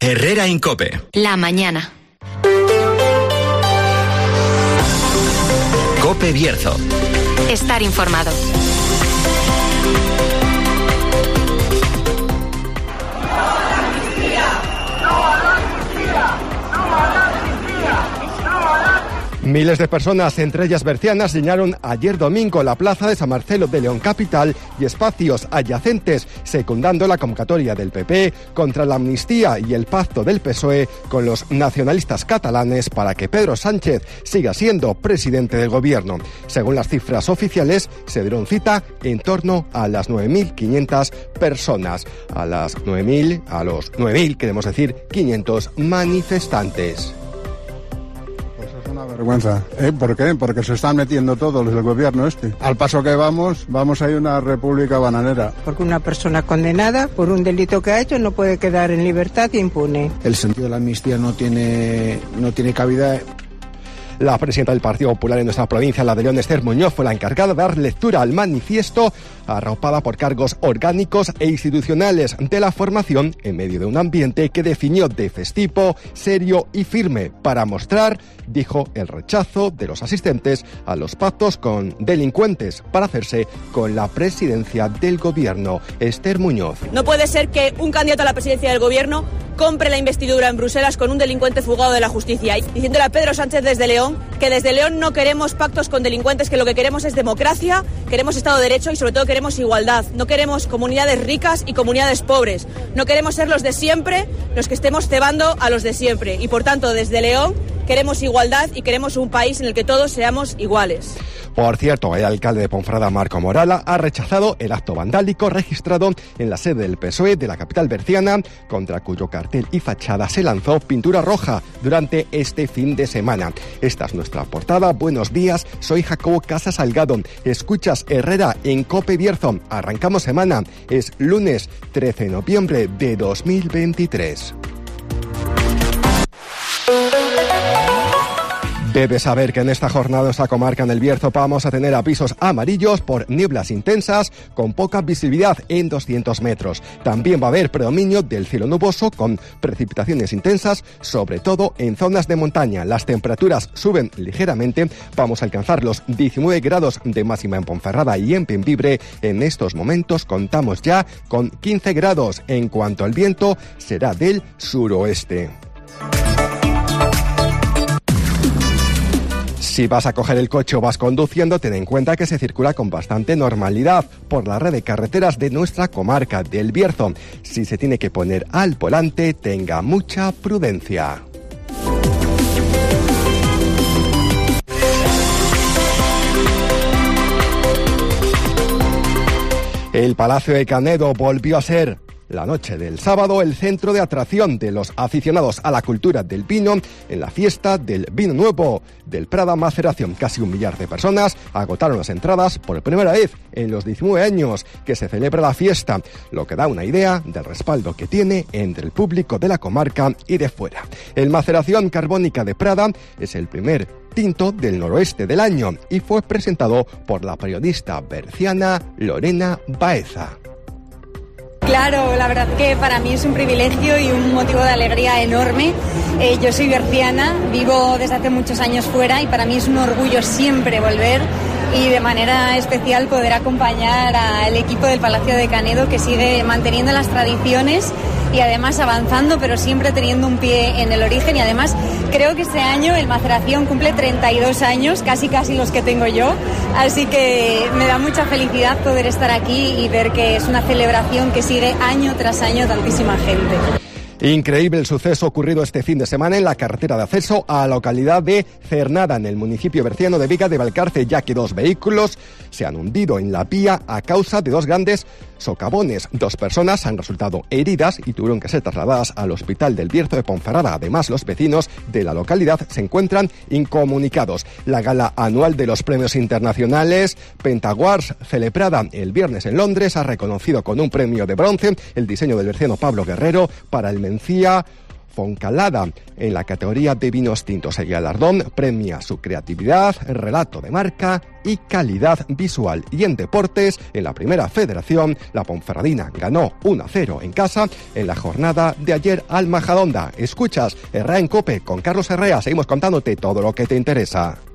Herrera Incope. La mañana. Cope Bierzo. Estar informado. Miles de personas, entre ellas bercianas, llenaron ayer domingo la plaza de San Marcelo de León capital y espacios adyacentes, secundando la convocatoria del PP contra la amnistía y el pacto del PSOE con los nacionalistas catalanes para que Pedro Sánchez siga siendo presidente del gobierno. Según las cifras oficiales, se dieron cita en torno a las 9.500 personas. A los 9.000, queremos decir, 500 manifestantes. Una vergüenza. ¿Por qué? Porque se están metiendo todos los del gobierno este. Al paso que vamos a ir a una república bananera. Porque una persona condenada por un delito que ha hecho no puede quedar en libertad impune. El sentido de la amnistía no tiene cabida. La presidenta del Partido Popular en nuestra provincia, la de León, Esther Muñoz, fue la encargada de dar lectura al manifiesto, arropada por cargos orgánicos e institucionales de la formación en medio de un ambiente que definió de festivo, serio y firme para mostrar, dijo, el rechazo de los asistentes a los pactos con delincuentes para hacerse con la presidencia del gobierno. Esther Muñoz. No puede ser que un candidato a la presidencia del gobierno compre la investidura en Bruselas con un delincuente fugado de la justicia, diciéndole a Pedro Sánchez desde León que desde León no queremos pactos con delincuentes, que lo que queremos es democracia, queremos Estado de Derecho y sobre todo queremos igualdad. No queremos comunidades ricas y comunidades pobres. No queremos ser los de siempre los que estemos cebando a los de siempre. Y por tanto, desde León queremos igualdad y queremos un país en el que todos seamos iguales. Por cierto, el alcalde de Ponferrada, Marco Morala, ha rechazado el acto vandálico registrado en la sede del PSOE de la capital berciana, contra cuyo cartel y fachada se lanzó pintura roja durante este fin de semana. Esta es nuestra portada. Buenos días, soy Jacobo Casas Salgado. Escuchas Herrera en Cope Bierzo. Arrancamos semana. Es lunes 13 de noviembre de 2023. Debes saber que en esta jornada en esta comarca en el Bierzo vamos a tener avisos amarillos por nieblas intensas con poca visibilidad en 200 metros. También va a haber predominio del cielo nuboso con precipitaciones intensas, sobre todo en zonas de montaña. Las temperaturas suben ligeramente. Vamos a alcanzar los 19 grados de máxima en Ponferrada y en Bembibre. En estos momentos contamos ya con 15 grados. En cuanto al viento, será del suroeste. Si vas a coger el coche o vas conduciendo, ten en cuenta que se circula con bastante normalidad por la red de carreteras de nuestra comarca del Bierzo. Si se tiene que poner al volante, tenga mucha prudencia. El Palacio de Canedo volvió a ser, la noche del sábado, el centro de atracción de los aficionados a la cultura del vino en la fiesta del vino nuevo del Prada Maceración. Casi 1 millar de personas agotaron las entradas por primera vez en los 19 años que se celebra la fiesta, lo que da una idea del respaldo que tiene entre el público de la comarca y de fuera. El Maceración Carbónica de Prada es el primer tinto del noroeste del año y fue presentado por la periodista berciana Lorena Baeza. Claro, la verdad que para mí es un privilegio y un motivo de alegría enorme. Yo soy berciana, vivo desde hace muchos años fuera y para mí es un orgullo siempre volver y de manera especial poder acompañar al equipo del Palacio de Canedo que sigue manteniendo las tradiciones y además avanzando, pero siempre teniendo un pie en el origen. Y además creo que este año el Maceración cumple 32 años, casi los que tengo yo, así que me da mucha felicidad poder estar aquí y ver que es una celebración que sigue año tras año tantísima gente. Increíble el suceso ocurrido este fin de semana en la carretera de acceso a la localidad de Cernada, en el municipio berciano de Viga de Valcarce, ya que 2 vehículos se han hundido en la vía a causa de 2 grandes socavones. 2 personas han resultado heridas y tuvieron que ser trasladadas al hospital del Bierzo de Ponferrada. Además, los vecinos de la localidad se encuentran incomunicados. La gala anual de los premios internacionales Pentawards, celebrada el viernes en Londres, ha reconocido con un premio de bronce el diseño del berciano Pablo Guerrero para el Mencía Foncalada. En la categoría de vinos tintos, el galardón premia su creatividad, relato de marca y calidad visual. Y en deportes, en la Primera Federación, la Ponferradina ganó 1-0 en casa en la jornada de ayer al Majadahonda. Escuchas Herrera en COPE con Carlos Herrera. Seguimos contándote todo lo que te interesa.